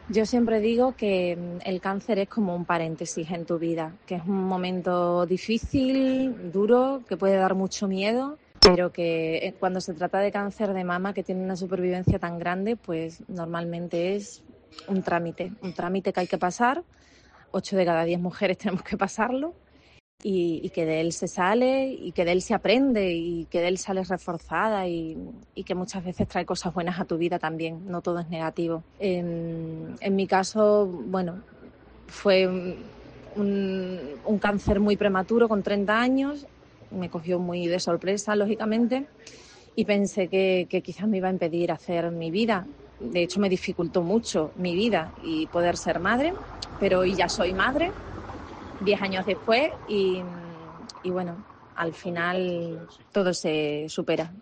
Yo siempre digo que el cáncer es como un paréntesis en tu vida, que es un momento difícil, duro, que puede dar mucho miedo, pero que cuando se trata de cáncer de mama, que tiene una supervivencia tan grande, pues normalmente es un trámite que hay que pasar. 8 de cada 10 mujeres tenemos que pasarlo y que de él se sale y que de él se aprende y que de él sales reforzada y que muchas veces trae cosas buenas a tu vida también, no todo es negativo. En mi caso, bueno, fue un cáncer muy prematuro con 30 años, me cogió muy de sorpresa, lógicamente, y pensé que quizás me iba a impedir hacer mi vida. De hecho, me dificultó mucho mi vida y poder ser madre, pero hoy ya soy madre 10 años después y bueno, al final todo se supera.